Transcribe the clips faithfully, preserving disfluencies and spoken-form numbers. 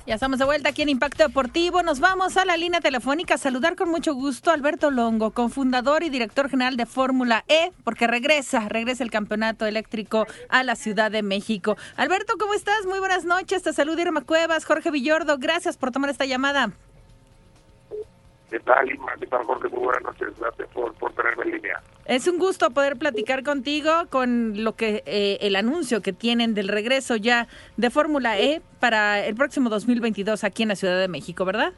Ya estamos de vuelta aquí en Impacto Deportivo. Nos vamos a la línea telefónica a saludar con mucho gusto a Alberto Longo, cofundador y director general de Fórmula E, porque regresa, regresa el campeonato eléctrico a la Ciudad de México. Alberto, ¿cómo estás? Muy buenas noches. Te saluda Irma Cuevas, Jorge Villordo. Gracias por tomar esta llamada. ¿Qué tal, Irma? ¿Qué tal, Jorge? Muy buenas noches. Gracias por, por tenerme en línea. Es un gusto poder platicar contigo con lo que eh, el anuncio que tienen del regreso ya de Fórmula E para el próximo dos mil veintidós aquí en la Ciudad de México, ¿verdad?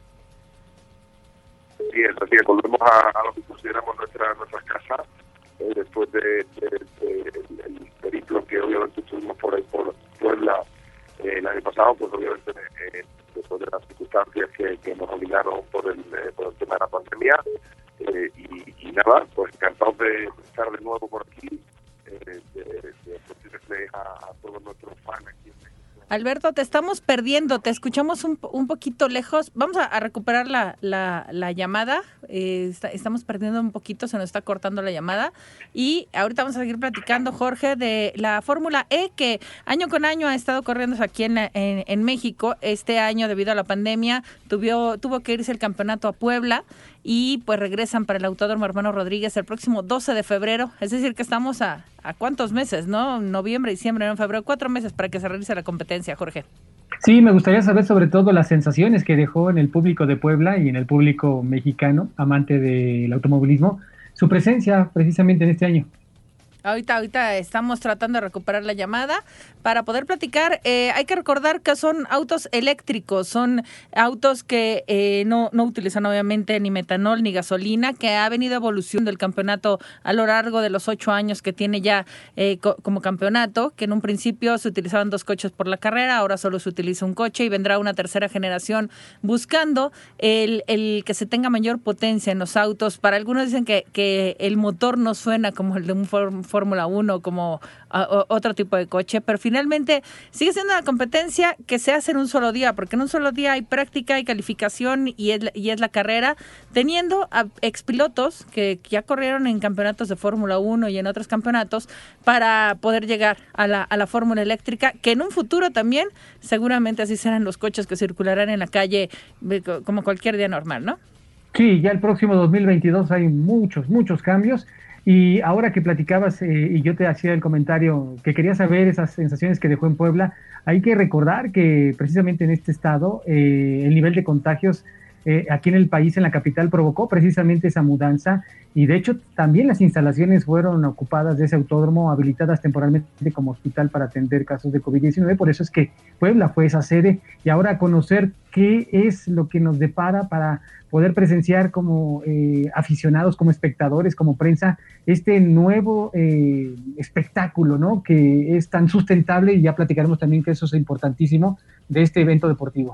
Sí, es así. Volvemos a, a lo que consideramos nuestra nuestra casa eh, después de, de, de, de el periplo que obviamente tuvimos por ahí por Puebla eh, el año pasado, pues obviamente eh, después de las circunstancias que, que nos obligaron por el, eh, por el tema de la pandemia. Eh, y, y nada, pues encantado de estar de nuevo por aquí, eh, de, de ofrecerles a, a todos nuestros fans aquí en México. Alberto, te estamos perdiendo, te escuchamos un, un poquito lejos. Vamos a, a recuperar la, la, la llamada. Eh, está, estamos perdiendo un poquito, se nos está cortando la llamada. Y ahorita vamos a seguir platicando, Jorge, de la Fórmula E, que año con año ha estado corriendo aquí en, la, en, en México. Este año, debido a la pandemia, tuvo, tuvo que irse el campeonato a Puebla. Y pues regresan para el Autódromo Hermano Rodríguez el próximo doce de febrero. Es decir, que estamos a, a cuántos meses, ¿no? Noviembre, diciembre, en febrero, cuatro meses para que se realice la competencia, Jorge. Sí, me gustaría saber sobre todo las sensaciones que dejó en el público de Puebla y en el público mexicano, amante del automovilismo, su presencia precisamente en este año. Ahorita, ahorita estamos tratando de recuperar la llamada para poder platicar. Eh, hay que recordar que son autos eléctricos, son autos que eh, no, no utilizan obviamente ni metanol ni gasolina, que ha venido evolución del campeonato a lo largo de los ocho años que tiene ya eh, co- como campeonato, que en un principio se utilizaban dos coches por la carrera, ahora solo se utiliza un coche y vendrá una tercera generación buscando el, el que se tenga mayor potencia en los autos. Para algunos dicen que, que el motor no suena como el de un Ford Fórmula uno, como uh, otro tipo de coche, pero finalmente sigue siendo una competencia que se hace en un solo día, porque en un solo día hay práctica y calificación y es, y es la carrera, teniendo a expilotos que ya corrieron en campeonatos de Fórmula uno y en otros campeonatos para poder llegar a la, a la Fórmula eléctrica, que en un futuro también seguramente así serán los coches que circularán en la calle como cualquier día normal, ¿no? Sí, ya el próximo dos mil veintidós hay muchos, muchos cambios. Y ahora que platicabas eh, y yo te hacía el comentario que quería saber esas sensaciones que dejó en Puebla, hay que recordar que precisamente en este estado eh, el nivel de contagios eh, aquí en el país, en la capital, provocó precisamente esa mudanza y de hecho también las instalaciones fueron ocupadas de ese autódromo, habilitadas temporalmente como hospital para atender casos de covid diecinueve, por eso es que Puebla fue esa sede y ahora conocer qué es lo que nos depara para poder presenciar como eh, aficionados, como espectadores, como prensa, este nuevo eh, espectáculo, ¿no? Que es tan sustentable y ya platicaremos también que eso es importantísimo de este evento deportivo.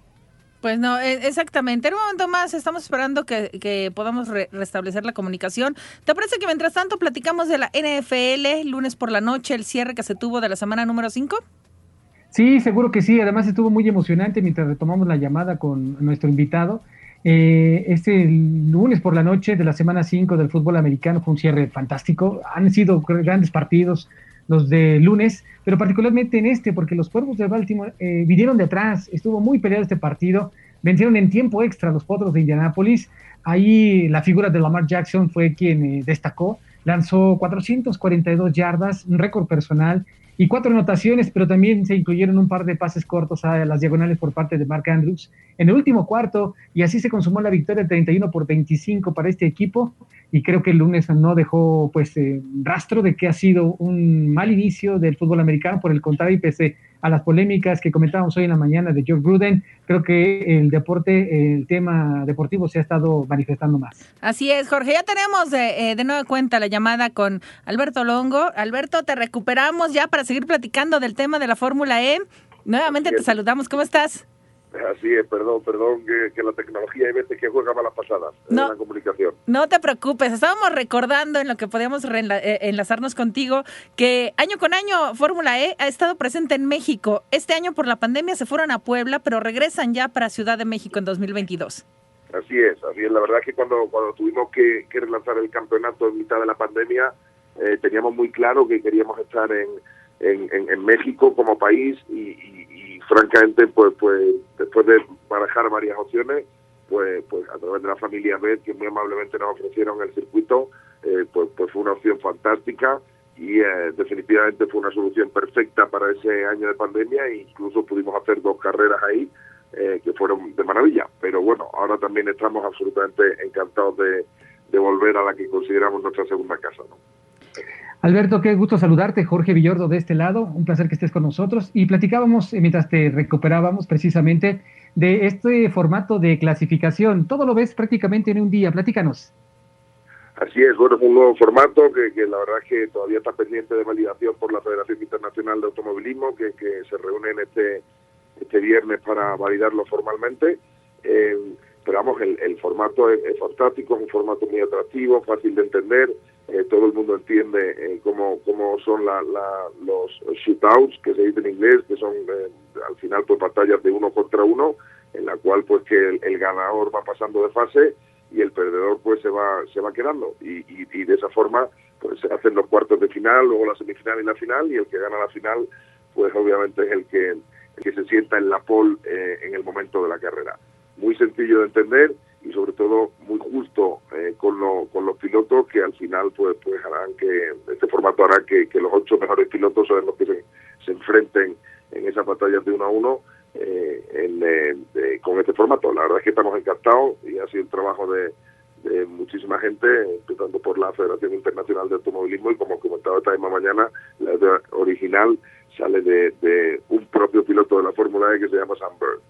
Pues no, exactamente. En un momento más estamos esperando que, que podamos re- restablecer la comunicación. ¿Te parece que mientras tanto platicamos de la N F L, lunes por la noche, el cierre que se tuvo de la semana número cinco? Sí, seguro que sí. Además estuvo muy emocionante mientras retomamos la llamada con nuestro invitado. Eh, este lunes por la noche de la semana cinco del fútbol americano fue un cierre fantástico. Han sido grandes partidos los de lunes, pero particularmente en este, porque los Cuervos de Baltimore eh, vinieron de atrás, estuvo muy peleado este partido, vencieron en tiempo extra los Potros de Indianápolis. Ahí la figura de Lamar Jackson fue quien eh, destacó, lanzó cuatrocientas cuarenta y dos yardas, un récord personal, y cuatro anotaciones, pero también se incluyeron un par de pases cortos a las diagonales por parte de Mark Andrews en el último cuarto, y así se consumó la victoria treinta y uno por veinticinco para este equipo, y creo que el lunes no dejó pues eh, rastro de que ha sido un mal inicio del fútbol americano. Por el contrario, y pese a las polémicas que comentábamos hoy en la mañana de George Gruden, creo que el deporte, el tema deportivo se ha estado manifestando más. Así es, Jorge, ya tenemos de, eh, de nueva cuenta la llamada con Alberto Longo. Alberto, te recuperamos ya para seguir platicando del tema de la Fórmula E. Nuevamente te saludamos, ¿cómo estás? Así es, perdón, perdón, que, que la tecnología hay veces que juega malas pasadas no, en la comunicación. No te preocupes, estábamos recordando en lo que podíamos reenla- eh, enlazarnos contigo que año con año Fórmula E ha estado presente en México. Este año por la pandemia se fueron a Puebla, pero regresan ya para Ciudad de México en dos mil veintidós. Así es, así es. La verdad es que cuando, cuando tuvimos que, que relanzar el campeonato en mitad de la pandemia, eh, teníamos muy claro que queríamos estar en, en, en, en México como país y, y, y francamente, pues, pues después de barajar varias opciones, pues, pues a través de la familia Bet, que muy amablemente nos ofrecieron el circuito, eh, pues, pues fue una opción fantástica y eh, definitivamente fue una solución perfecta para ese año de pandemia e incluso pudimos hacer dos carreras ahí eh, que fueron de maravilla. Pero bueno, ahora también estamos absolutamente encantados de, de volver a la que consideramos nuestra segunda casa, ¿no? Alberto, qué gusto saludarte. Jorge Villordo de este lado, un placer que estés con nosotros. Y platicábamos, eh, mientras te recuperábamos precisamente, de este formato de clasificación. Todo lo ves prácticamente en un día. Platícanos. Así es, bueno, es un nuevo formato que, que la verdad es que todavía está pendiente de validación por la Federación Internacional de Automovilismo, que, que se reúne en este, este viernes para validarlo formalmente. Eh, pero vamos, el, el formato es, es fantástico, es un formato muy atractivo, fácil de entender. Eh, todo el mundo entiende eh, cómo, cómo son la, la, los shootouts, que se dice en inglés, que son eh, al final pues batallas de uno contra uno, en la cual pues que el, el ganador va pasando de fase y el perdedor pues se va se va quedando y, y, y de esa forma pues se hacen los cuartos de final, luego la semifinal y la final, y el que gana la final pues obviamente es el que, el que se sienta en la pole eh, en el momento de la carrera. Muy sencillo de entender y sobre todo muy justo eh, con, lo, con los pilotos, que al final pues pues harán que este formato hará que, que los ocho mejores pilotos sean los que se, se enfrenten en esas batallas de uno a uno eh, en, eh, de, con este formato. La verdad es que estamos encantados y ha sido un trabajo de, de muchísima gente, empezando por la Federación Internacional de Automovilismo, y como comentaba esta misma mañana, la idea original sale de, de un propio piloto de la Fórmula E que se llama Sam Bird.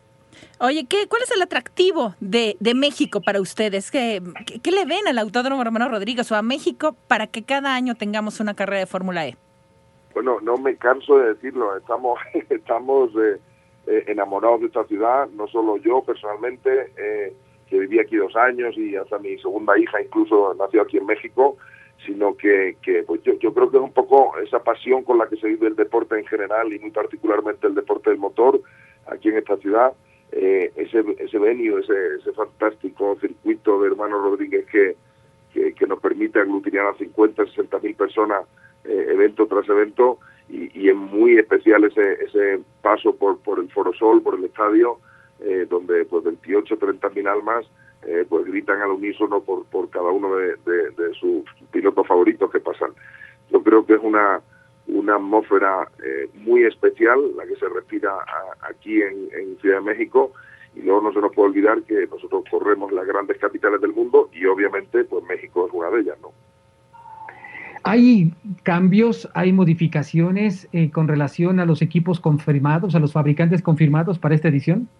Oye, ¿qué, ¿cuál es el atractivo de, de México para ustedes? ¿Qué, qué, ¿Qué le ven al Autódromo Hermano Rodríguez o a México para que cada año tengamos una carrera de Fórmula E? Bueno, no me canso de decirlo, estamos estamos eh, eh, enamorados de esta ciudad, no solo yo personalmente, eh, que viví aquí dos años y hasta mi segunda hija incluso nació aquí en México, sino que, que pues yo, yo creo que es un poco esa pasión con la que se vive el deporte en general y muy particularmente el deporte del motor aquí en esta ciudad. Eh, ese ese venue, ese, ese fantástico circuito de Hermano Rodríguez que, que, que nos permite aglutinar a cincuenta, sesenta mil personas eh, evento tras evento, y, y es muy especial ese ese paso por por el Foro Sol, por el estadio, eh, donde pues veintiocho, treinta mil almas eh, pues gritan al unísono por por cada uno de, de, de sus pilotos favoritos que pasan. Yo creo que es una una atmósfera eh, muy especial la que se respira a, aquí en, en Ciudad de México, y luego no se nos puede olvidar que nosotros corremos las grandes capitales del mundo y obviamente pues México es una de ellas, ¿no? ¿Hay cambios, hay modificaciones eh, con relación a los equipos confirmados, a los fabricantes confirmados para esta edición?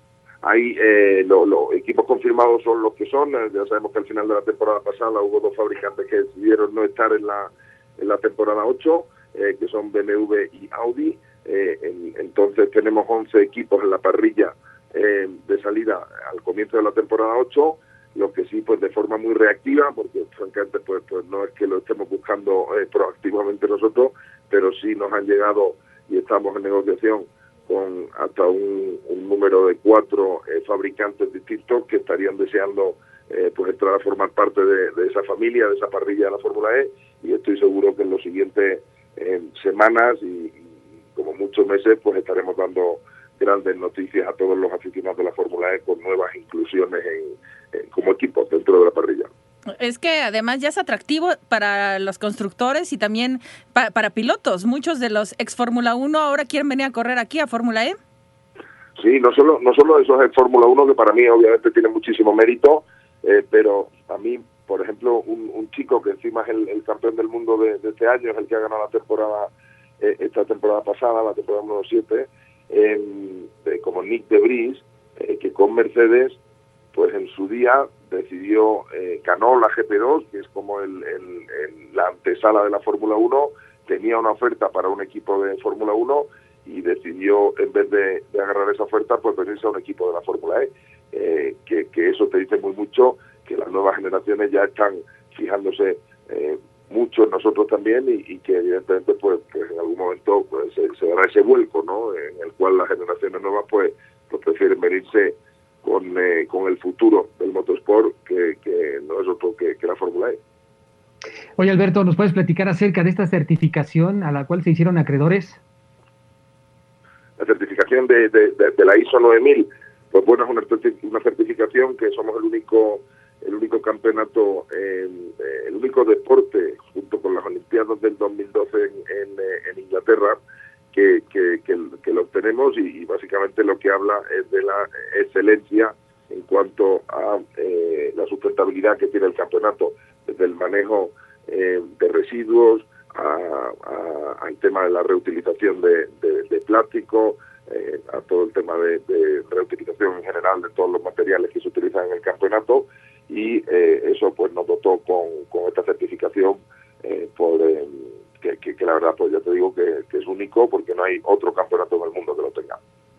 Hay eh, los lo equipos confirmados son los que son. Ya sabemos que al final de la temporada pasada hubo dos fabricantes que decidieron no estar en la en la temporada ocho, eh, que son B M W y Audi. Eh, en, entonces tenemos once equipos en la parrilla eh, de salida al comienzo de la temporada ocho, lo que sí pues de forma muy reactiva, porque francamente pues pues no es que lo estemos buscando eh, proactivamente nosotros, pero sí nos han llegado y estamos en negociación con hasta un, un número de cuatro eh, fabricantes distintos que estarían deseando eh, pues entrar a formar parte de, de esa familia, de esa parrilla de la Fórmula E, y estoy seguro que en los siguientes eh, semanas y, y como muchos meses pues estaremos dando grandes noticias a todos los aficionados de la Fórmula E con nuevas inclusiones en, en, como equipos dentro de la parrilla. Es que además ya es atractivo para los constructores y también pa para pilotos. Muchos de los ex Fórmula uno ahora quieren venir a correr aquí a Fórmula E. Sí, no solo no solo esos ex Fórmula uno, que para mí obviamente tiene muchísimo mérito, eh, pero a mí, por ejemplo, un, un chico que encima es el, el campeón del mundo de, de este año, es el que ha ganado la temporada, eh, esta temporada pasada, la temporada número siete, eh, eh, como Nick de Vries, eh, que con Mercedes pues en su día decidió, eh, ganó la G P dos, que es como el, el, el, la antesala de la Fórmula uno, tenía una oferta para un equipo de Fórmula uno y decidió, en vez de, de agarrar esa oferta, pues venirse a un equipo de la Fórmula E, eh, que, que eso te dice muy mucho, que las nuevas generaciones ya están fijándose eh, mucho en nosotros también, y, y que evidentemente pues, pues en algún momento pues se, se dará ese vuelco, ¿no?, en el cual las generaciones nuevas pues, pues prefieren venirse con eh, con el futuro del motorsport, que, que no es otro que, que la Fórmula E. Oye, Alberto, ¿nos puedes platicar acerca de esta certificación a la cual se hicieron acreedores? la certificación de, de, de, de la I S O nueve mil, pues bueno, es una, una certificación que somos el único el único campeonato, eh, el único deporte, junto con las Olimpiadas del dos mil doce en, en, en Inglaterra, que, que, que, que lo obtenemos, y, y básicamente lo que habla es de la excelencia en cuanto a eh, la sustentabilidad que tiene el campeonato, desde el manejo eh, de residuos a, a, al tema de la reutilización de, de, de plástico, eh, a todo el tema de, de reutilización en general de todos los materiales que se utilizan en el campeonato, y eh, eso pues nos dotó con, con esta certificación eh, por eh, que, que, que la verdad pues ya te digo que, que es único, porque no hay otro campeonato en el mundo que lo tenga.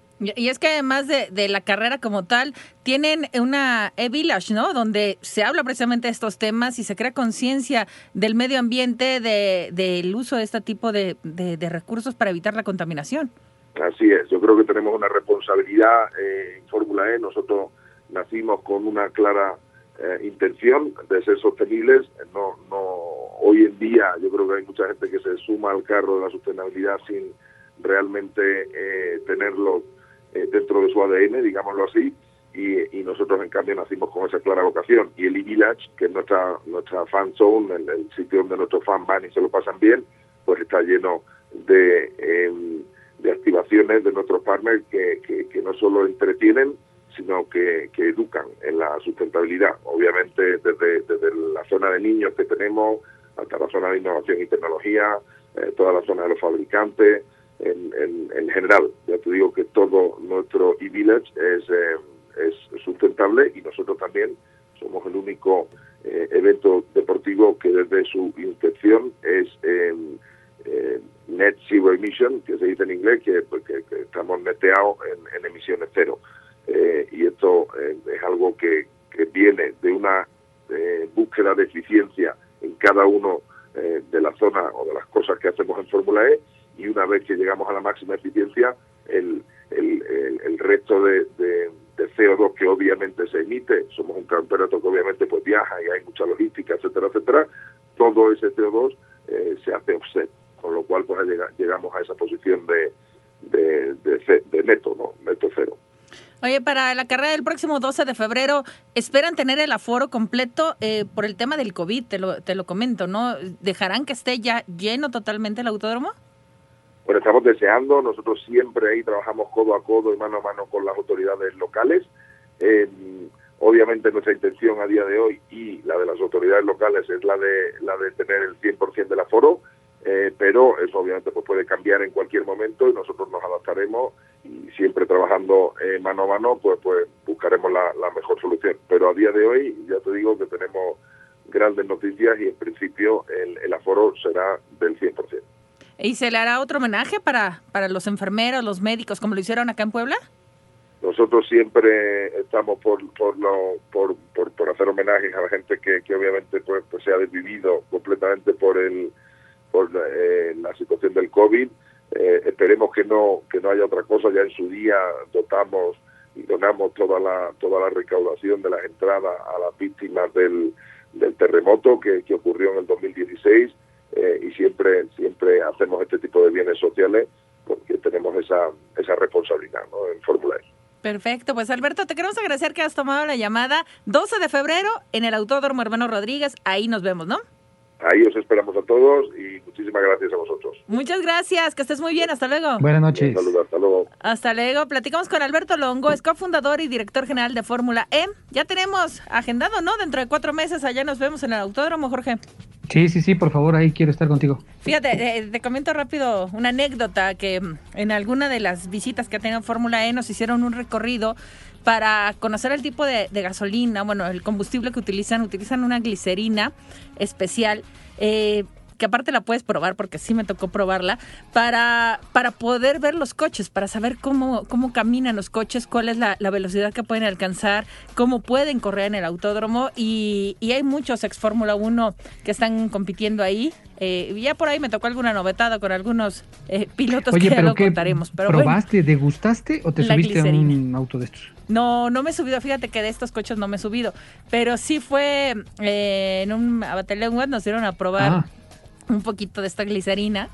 Y es que además de, de la carrera como tal, tienen una e-village, ¿no? Donde se habla precisamente de estos temas y se crea conciencia del medio ambiente, de del uso de este tipo de, de, de recursos para evitar la contaminación. Así es, yo creo que tenemos una responsabilidad eh, en Fórmula E. Nosotros nacimos con una clara eh, intención de ser sostenibles. No, no, hoy en día yo creo que hay mucha gente que se suma al carro de la sostenibilidad sin realmente eh, tenerlo eh, dentro de su A D N, digámoslo así, y, y nosotros en cambio nacimos con esa clara vocación. Y el e-village, que es nuestra nuestra fan zone, el, el sitio donde nuestros fans van y se lo pasan bien, pues está lleno de eh, de activaciones de nuestros partners que, que, que no solo entretienen, sino que, que educan en la sustentabilidad. Obviamente desde, desde la zona de niños que tenemos hasta la zona de innovación y tecnología, eh, toda la zona de los fabricantes, en, en, en general. Ya te digo que todo nuestro e-village es, eh, es sustentable, y nosotros también somos el único eh, evento deportivo que desde su inspección es eh, eh, net zero emission, que se dice en inglés, que, que, que estamos neteados en, en emisiones cero. Eh, y esto eh, es algo que, que viene de una eh, búsqueda de eficiencia en cada uno eh, de las zonas o de las cosas que hacemos en Fórmula E, y una vez que llegamos a la máxima eficiencia, el, el, el, el resto de, de, de C O dos que obviamente se emite, somos un campeonato que obviamente pues viaja y hay mucha logística, etcétera, etcétera, todo ese C O dos eh, se hace offset, con lo cual pues llegamos a esa posición de, de, de, de neto, ¿no? Neto cero. Oye, para la carrera del próximo doce de febrero, ¿esperan tener el aforo completo eh, por el tema del COVID? Te lo, te lo comento, ¿no? ¿Dejarán que esté ya lleno totalmente el autódromo? Bueno, estamos deseando, nosotros siempre ahí trabajamos codo a codo y mano a mano con las autoridades locales. Eh, obviamente nuestra intención a día de hoy y la de las autoridades locales es la de la de tener el cien por ciento del aforo, eh, pero eso obviamente pues puede cambiar en cualquier momento y nosotros nos adaptaremos, y siempre trabajando eh, mano a mano pues pues buscaremos la, la mejor solución. Pero a día de hoy ya te digo que tenemos grandes noticias y en principio el, el aforo será del cien por ciento. ¿Y se le hará otro homenaje para, para los enfermeros, los médicos, como lo hicieron acá en Puebla? Nosotros siempre estamos por por, lo, por, por por hacer homenajes a la gente que, que obviamente pues, pues se ha desvivido completamente por el por eh, la situación del COVID. Eh, esperemos que no que no haya otra cosa. Ya en su día dotamos y donamos toda la toda la recaudación de las entradas a las víctimas del, del terremoto que, que ocurrió en el dos mil dieciséis. Eh, y siempre siempre hacemos este tipo de bienes sociales porque tenemos esa esa responsabilidad, ¿no? En Fórmula E. Perfecto, pues Alberto, te queremos agradecer que has tomado la llamada. doce de febrero en el Autódromo Hermano Rodríguez, ahí nos vemos, ¿no? Ahí os esperamos a todos y muchísimas gracias a vosotros. Muchas gracias, que estés muy bien, hasta luego. Buenas noches. Saludos, hasta luego. Hasta luego, platicamos con Alberto Longo, es cofundador y director general de Fórmula E. Ya tenemos agendado, ¿no? Dentro de cuatro meses allá nos vemos en el Autódromo, Jorge. Sí, sí, sí, por favor, ahí quiero estar contigo. Fíjate, eh, te comento rápido una anécdota que en alguna de las visitas que ha tenido Fórmula E nos hicieron un recorrido para conocer el tipo de, de gasolina, bueno, el combustible que utilizan, utilizan una glicerina especial, eh, que aparte la puedes probar porque sí me tocó probarla, para, para poder ver los coches, para saber cómo, cómo caminan los coches, cuál es la, la velocidad que pueden alcanzar, cómo pueden correr en el autódromo, y, y hay muchos ex Fórmula uno que están compitiendo ahí. Eh, ya por ahí me tocó alguna novetada con algunos eh, pilotos. Oye, que ya pero lo ¿qué contaremos. Pero probaste, bueno, degustaste o te la subiste glicerina. a un auto de estos? No, no me he subido, fíjate que de estos coches no me he subido, pero sí fue eh, en un Battalion West, nos dieron a probar Ah. un poquito de esta glicerina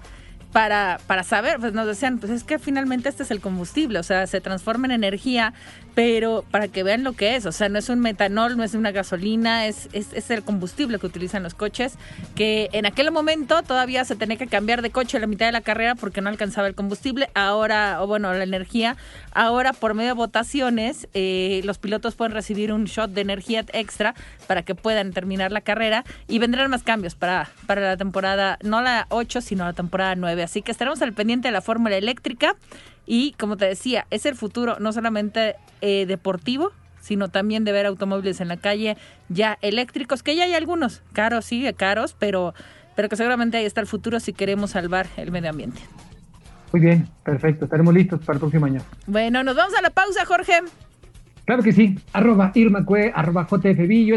para, para saber, pues nos decían, pues es que finalmente este es el combustible, o sea, se transforma en energía, pero para que vean lo que es, o sea, no es un metanol, no es una gasolina, es, es, es el combustible que utilizan los coches, que en aquel momento todavía se tenía que cambiar de coche a la mitad de la carrera porque no alcanzaba el combustible, ahora, o bueno, la energía, ahora por medio de votaciones, eh, los pilotos pueden recibir un shot de energía extra para que puedan terminar la carrera y vendrán más cambios para, para la temporada, no la ocho, sino la temporada nueve. Así que estaremos al pendiente de la fórmula eléctrica y, como te decía, es el futuro no solamente eh, deportivo, sino también de ver automóviles en la calle ya eléctricos, que ya hay algunos, caros, sí, caros, pero, pero que seguramente ahí está el futuro si queremos salvar el medio ambiente. Muy bien, perfecto, estaremos listos para el próximo año. Bueno, nos vamos a la pausa, Jorge. Claro que sí, arroba Irma Cue, arroba J F B.